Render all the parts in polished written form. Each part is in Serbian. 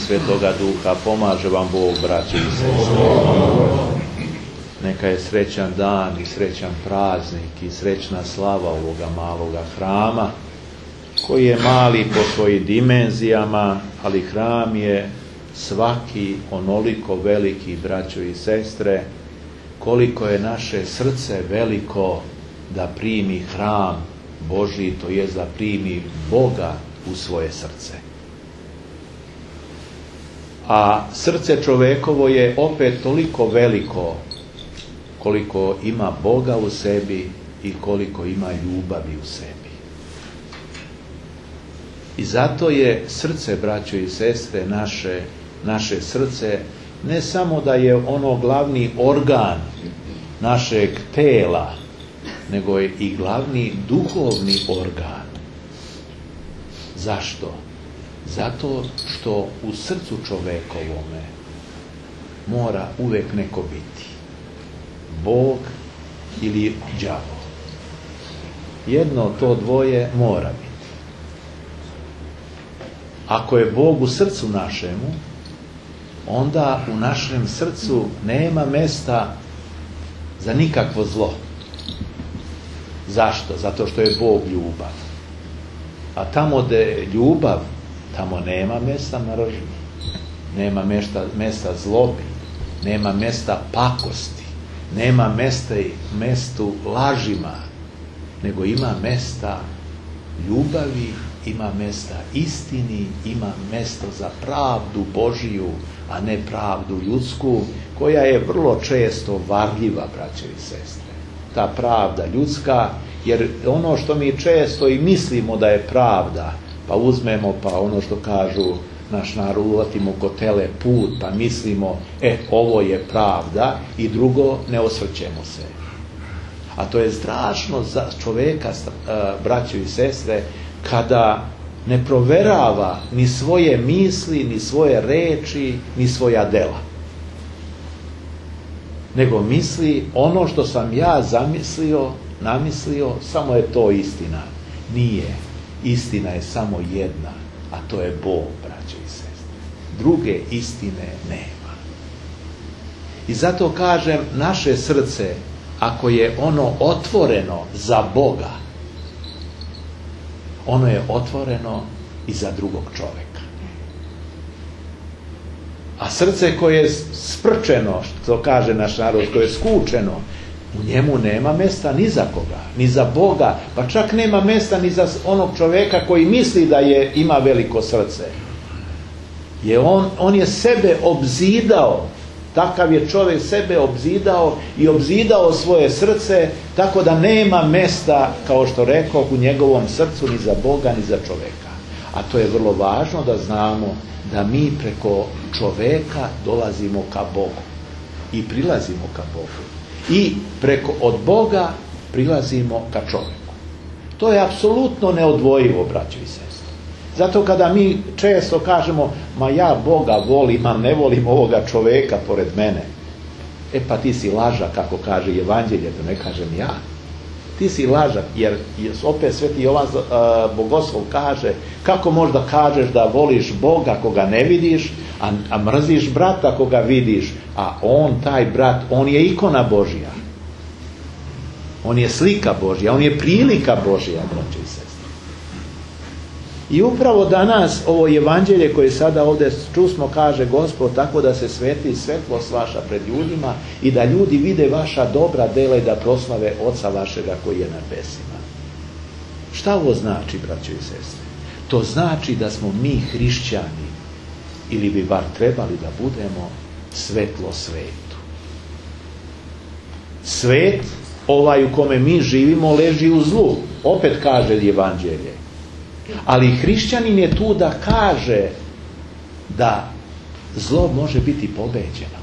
Svetoga Duha. Pomaže vam Bog, braći i sestre. Neka je srećan dan i srećan praznik i srećna slava ovoga maloga hrama, koji je mali po svojim dimenzijama, ali hram je svaki onoliko veliki, braćo i sestre, koliko je naše srce veliko da primi hram Božji, to je da primi Boga u svoje srce. A srce čovekovo je opet toliko veliko koliko ima Boga u sebi i koliko ima ljubavi u sebi. I zato je srce, braćo i sestre, naše srce, ne samo da je ono glavni organ našeg tela, nego je i glavni duhovni organ. Zašto? Zato što u srcu čovekovome mora uvek neko biti. Bog ili đavo. Jedno to dvoje mora biti. Ako je Bog u srcu našemu, onda u našem srcu nema mesta za nikakvo zlo. Zašto? Zato što je Bog ljubav. A tamo gdje je ljubav, tamo nema mesta mržnji, nema mesta zlobi, nema mesta pakosti, nema mestu lažima, nego ima mesta ljubavi, ima mesta istini, ima mesto za pravdu Božiju, a ne pravdu ljudsku, koja je vrlo često varljiva, braće i sestre. Ta pravda ljudska, jer ono što mi često i mislimo da je pravda, pa uzmemo, pa ono što kažu naš narod, uvatimo ko tele put, pa mislimo, ovo je pravda, i drugo, ne osvrćemo se. A to je strašno za čoveka, braćo i sestre, kada ne proverava ni svoje misli, ni svoje reči, ni svoja dela. Nego misli, ono što sam ja namislio, samo je to istina. Nije. Istina je samo jedna, a to je Bog, braćo i sestre. Druge istine nema. I zato kažem, naše srce, ako je ono otvoreno za Boga, ono je otvoreno i za drugog čoveka. A srce koje je sprčeno, što kaže naš narod, koje je skučeno, u njemu nema mesta ni za koga, ni za Boga, pa čak nema mesta ni za onog čoveka koji misli da ima veliko srce. On je sebe obzidao, takav je čovjek sebe obzidao i obzidao svoje srce, tako da nema mesta, kao što rekao, u njegovom srcu ni za Boga ni za čoveka. A to je vrlo važno da znamo da mi preko čoveka dolazimo ka Bogu i prilazimo ka Bogu. I od Boga prilazimo ka čovjeku. To je apsolutno neodvojivo, braćo i sestre. Zato kada mi često kažemo, ma ja Boga volim, a ne volim ovoga čovjeka pored mene. Pa ti si laža, kako kaže Evanđelje, to ne kažem ja. Ti si laža, jer opet Sveti Jovan Bogoslov kaže, kako možda kažeš da voliš Boga koga ne vidiš, a mrziš brata koga vidiš, a taj brat, on je ikona Božja. On je slika Božja, on je prilika Božja, braće i sestre. I upravo danas ovo evanđelje koje sada ovdje čusmo kaže Gospod, tako da se sveti svetlost vaša pred ljudima i da ljudi vide vaša dobra dela i da proslave Oca vašega koji je na nebesima. Šta ovo znači, braćo i sestre? To znači da smo mi hrišćani, ili bi bar trebali da budemo, svetlo svetu. Svet, ovaj u kome mi živimo, leži u zlu. Opet kaže evanđelje. Ali hrišćanin je tu da kaže da zlo može biti pobeđeno.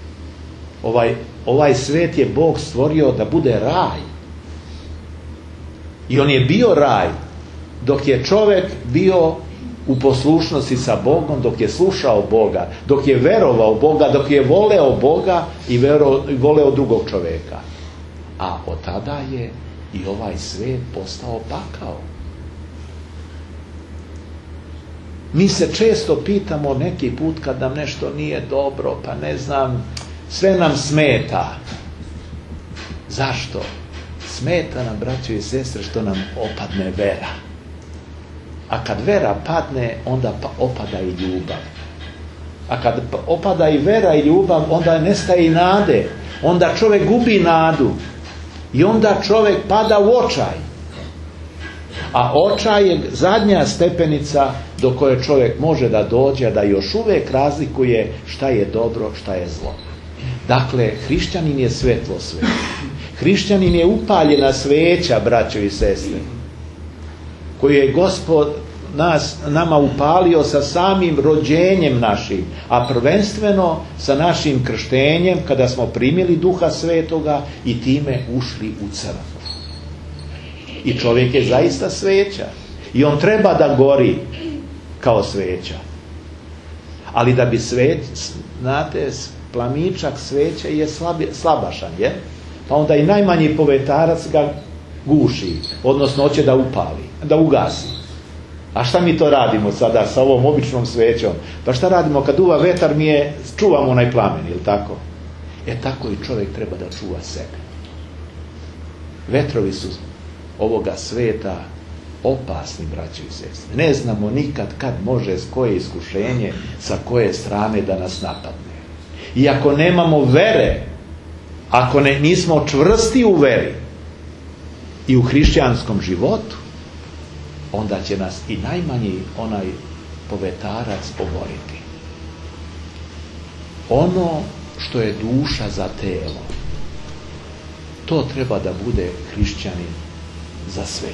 Ovaj svet je Bog stvorio da bude raj. I on je bio raj dok je čovjek bio u poslušnosti sa Bogom, dok je slušao Boga, dok je verovao Boga, dok je voleo Boga i voleo drugog čovjeka. A od tada je i ovaj svet postao pakao. Mi se često pitamo neki put kad nam nešto nije dobro, pa ne znam, sve nam smeta. Zašto? Smeta nam, braćo i sestre, što nam opadne vera. A kad vera padne, onda opada i ljubav. A kad opada i vera i ljubav, onda nestaje i nade. Onda čovjek gubi nadu. I onda čovjek pada u očaj. A očaj je zadnja stepenica do koje čovjek može da dođe, da još uvijek razlikuje šta je dobro, šta je zlo. Dakle, hrišćanin je svetlo sveta. Hrišćanin je upaljena sveća, braćo i sestre, koju je Gospod nama upalio sa samim rođenjem našim, a prvenstveno sa našim krštenjem, kada smo primili Duha Svetoga i time ušli u crkvu. I čovjek je zaista sveća. I on treba da gori kao sveća. Ali da bi znate, plamičak sveća je slabašan, je? Pa onda i najmanji povetarac ga guši, odnosno hoće da upali, da ugasi. A šta mi to radimo sada sa ovom običnom svećom? Pa šta radimo kad duva vetar, čuvamo onaj plamen, ili tako? Tako i čovjek treba da čuva sebe. Vetrovi su ovoga sveta opasni, braći i sestre. Ne znamo nikad kad može, s koje iskušenje, sa koje strane da nas napadne. I ako nemamo vere, ako nismo čvrsti u veri i u hrišćanskom životu, onda će nas i najmanji onaj povetarac oboriti. Ono što je duša za telo, to treba da bude hrišćanin za sve.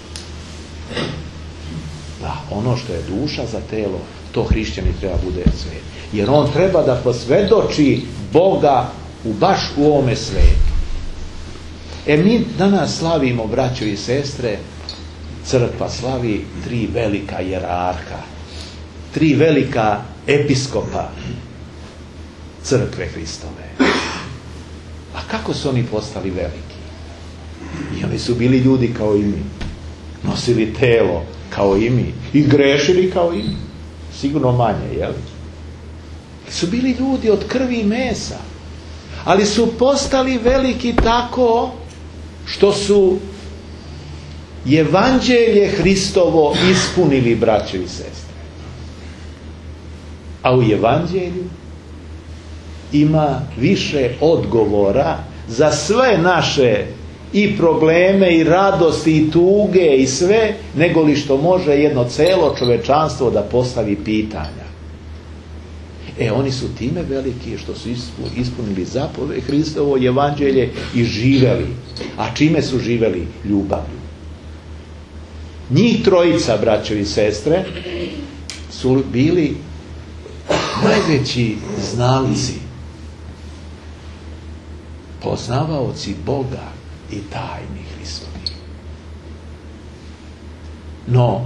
Da, ono što je duša za telo, to hrišćanin treba bude sve. Jer on treba da posvjedoči Boga baš u ovome svetu. Mi danas slavimo, braćo i sestre, crkva slavi 3 velika jerarha, 3 velika episkopa crkve Hristove. A kako su oni postali veliki? I oni su bili ljudi kao i mi. Nosili telo kao i mi. I grešili kao i mi. Sigurno manje, jel? Su bili ljudi od krvi i mesa. Ali su postali veliki tako što su evanđelje Hristovo ispunili, braćo i sestre. A u evanđelju ima više odgovora za sve naše i probleme i radosti i tuge i sve, nego li što može jedno celo čovečanstvo da postavi pitanja. Oni su time veliki što su ispunili zapoved Hristovo evanđelje i živeli. A čime su živeli? Ljubavlju. Njih trojica, braćo i sestre, su bili najveći znalci, poznavaoci Boga i tajni Hristovi. No,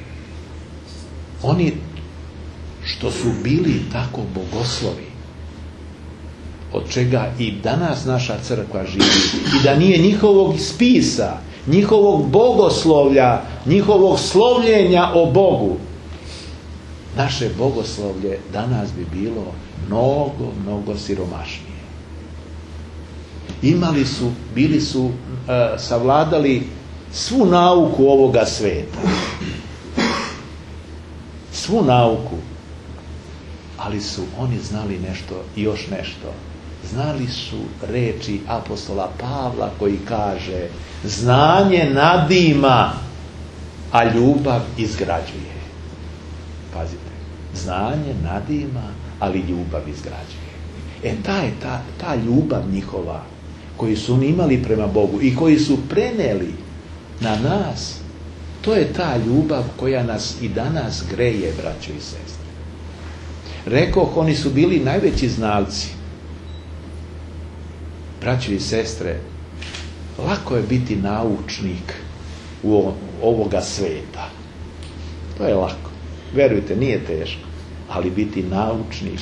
oni što su bili tako bogoslovi, od čega i danas naša crkva živi, i da nije njihovog spisa, njihovog bogoslovlja, njihovog slovljenja o Bogu, naše bogoslovlje danas bi bilo mnogo, mnogo siromašnije. Bili su savladali svu nauku ovoga sveta. Svu nauku. Ali su oni znali nešto, još nešto. Znali su reči apostola Pavla koji kaže: znanje nadima, a ljubav izgrađuje. Pazite, znanje nadima, ali ljubav izgrađuje. Ta ljubav njihova koju su imali prema Bogu i koji su preneli na nas, to je ta ljubav koja nas i danas greje, braćo i sestre. Rekoh, oni su bili najveći znalci. Braćo i sestre, lako je biti naučnik u ovoga sveta. To je lako. Verujte, nije teško. Ali biti naučnik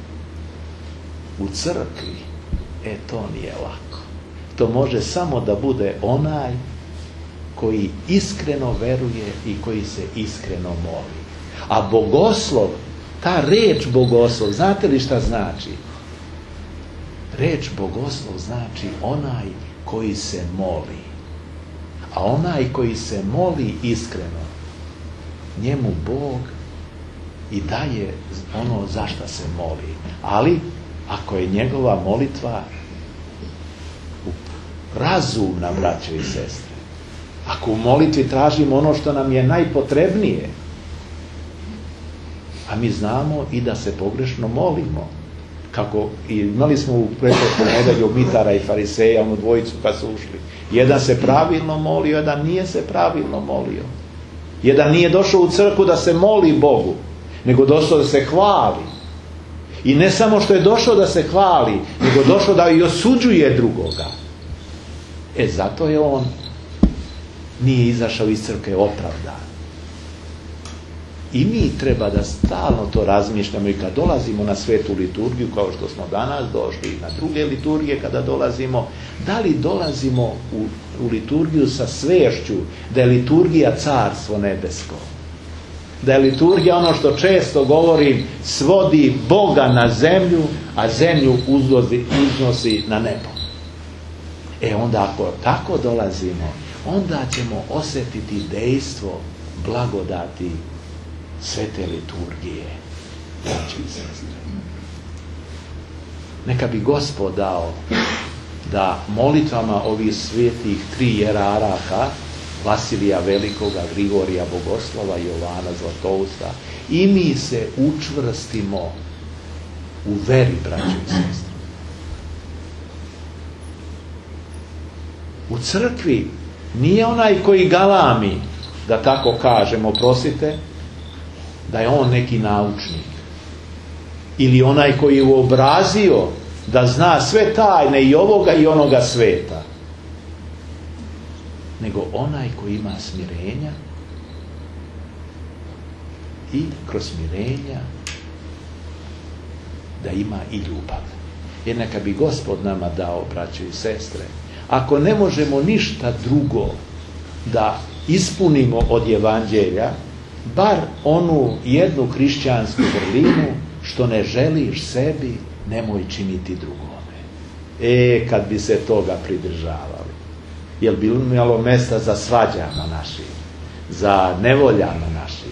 u crkvi, to nije lako. To može samo da bude onaj koji iskreno veruje i koji se iskreno moli. A bogoslov, ta reč bogoslov, znate li šta znači? Reč bogoslov znači onaj koji se moli. A onaj koji se moli iskreno, njemu Bog i daje ono za šta se moli. Ali, ako je njegova molitva razumna, braćo i sestre, ako u molitvi tražimo ono što nam je najpotrebnije, a mi znamo i da se pogrešno molimo, kako imali smo u pretprošloj nedelju Mitara i Fariseja, onu dvojicu kad su ušli. Jedan se pravilno molio, jedan nije se pravilno molio. Jedan nije došao u crkvu da se moli Bogu, nego došao da se hvali. I ne samo što je došao da se hvali, nego došao da i osuđuje drugoga. Zato je on nije izašao iz crkve opravdan. I mi treba da stalno to razmišljamo i kad dolazimo na svetu liturgiju, kao što smo danas došli, na druge liturgije kada dolazimo, da li dolazimo u liturgiju sa svešću da je liturgija carstvo nebesko. Da je liturgija ono što često govorim, svodi Boga na zemlju, a zemlju uznosi na nebo. Onda ako tako dolazimo, onda ćemo osjetiti dejstvo blagodati svete liturgije. Neka bi Gospod dao da molitvama ovih svetih 3 jerarha, Vasilija Velikoga, Grigorija Bogoslova, Jovana Zlatousta, i mi se učvrstimo u veri, braćo i sestre. U crkvi nije onaj koji galami, da tako kažemo, oprostite, da je on neki naučnik. Ili onaj koji je uobrazio da zna sve tajne i ovoga i onoga sveta. Nego onaj koji ima smirenja i kroz smirenja da ima i ljubav. Jer neka bi Gospod nama dao, braćo i sestre, ako ne možemo ništa drugo da ispunimo od evanđelja, bar onu jednu hrišćansku vrlinu, što ne želiš sebi, nemoj činiti drugome. Kad bi se toga pridržavali. Jel bi imalo mesta za svađama našim, za nevoljama našim,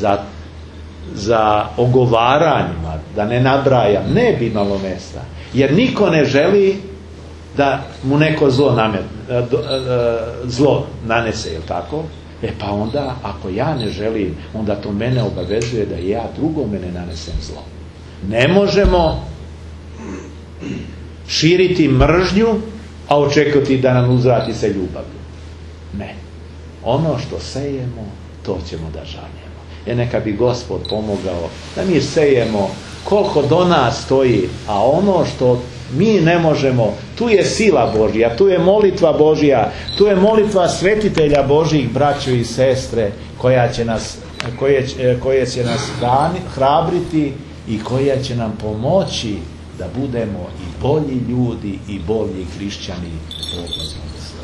za ogovaranjima, da ne nabrajam, ne bi imalo mesta. Jer niko ne želi da mu neko zlo nanese, jel tako? Pa onda, ako ja ne želim, onda to mene obavezuje da ja drugome ne nanesem zlo. Ne možemo širiti mržnju, a očekati da nam uzvrati se ljubavlju. Ne. Ono što sejemo, to ćemo da žanjemo. Neka bi Gospod pomogao da mi sejemo koliko do nas stoji, a ono što mi ne možemo, tu je sila Božja, tu je molitva Božja, tu je molitva svetitelja Božjih, braćo i sestre, koje će nas hrabriti i koja će nam pomoći da budemo i bolji ljudi i bolji hrišćani.